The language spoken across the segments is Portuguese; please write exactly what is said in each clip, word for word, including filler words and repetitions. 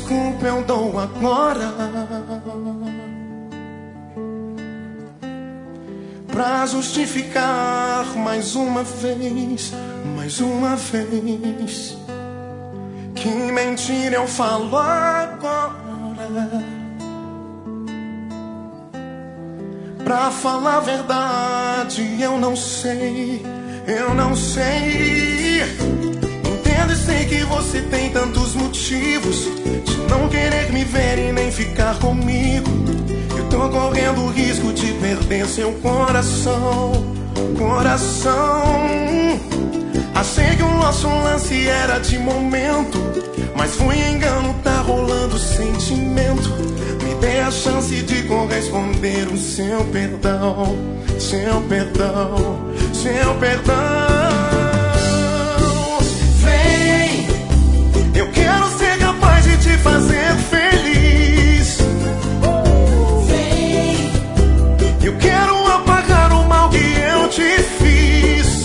desculpa eu dou agora, pra justificar mais uma vez, mais uma vez, que mentira eu falo agora. Pra falar a verdade eu não sei, eu não sei. Entendo e sei que você tem tantos motivos de não querer me ver e nem ficar comigo. Eu tô correndo o risco de perder seu coração, coração. Achei que o nosso lance era de momento, mas foi engano, tá rolando sentimento. Me dê a chance de corresponder o seu perdão, seu perdão, seu perdão. Vem, eu quero ser capaz de te fazer feliz. Vem, eu quero apagar o mal que eu te fiz.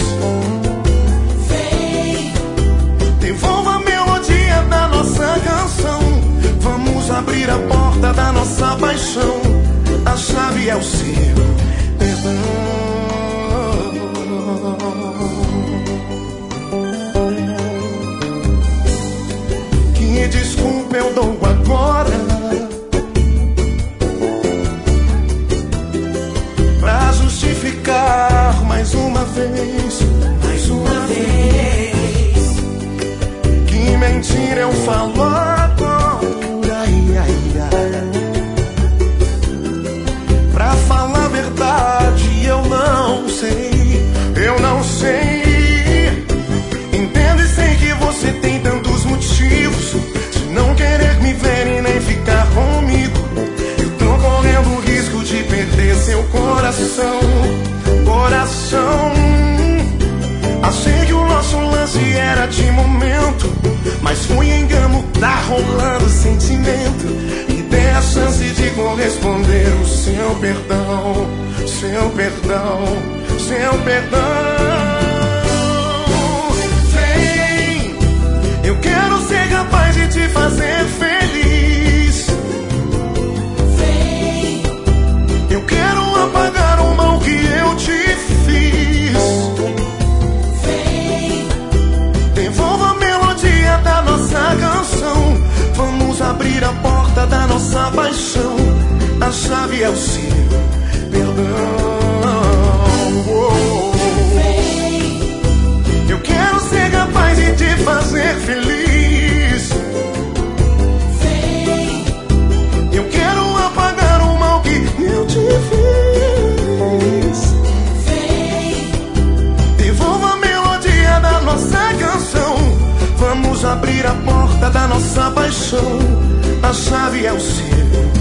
Vem, devolva a melodia da nossa canção. Vamos abrir a porta da nossa paixão. A chave é o seu perdão. Que desculpa eu dou agora, pra justificar mais uma vez, mais uma vez, que mentira eu falo agora. Ai, ai, ai. Pra falar a verdade eu não sei, eu não sei. Entendo e sei que você tem tantos motivos de não querer me ver e nem ficar comigo. Eu tô correndo o risco de perder seu coração, coração. Achei que o nosso lance era de momento, mas foi engano, tá rolando sentimento. Me dê a chance de corresponder o seu perdão, seu perdão, seu perdão. Vem, eu quero ser capaz de te fazer feliz. Vem, eu quero apagar o mal que eu te fiz. Vem, devolva a melodia da nossa canção. Vamos abrir a porta da nossa paixão. A chave é o seu perdão. Vem, eu quero ser capaz de te fazer feliz. Vem, eu quero apagar o mal que eu te fiz. Vem, devolva a melodia da nossa canção. Vamos abrir a porta da nossa paixão. A chave é o seu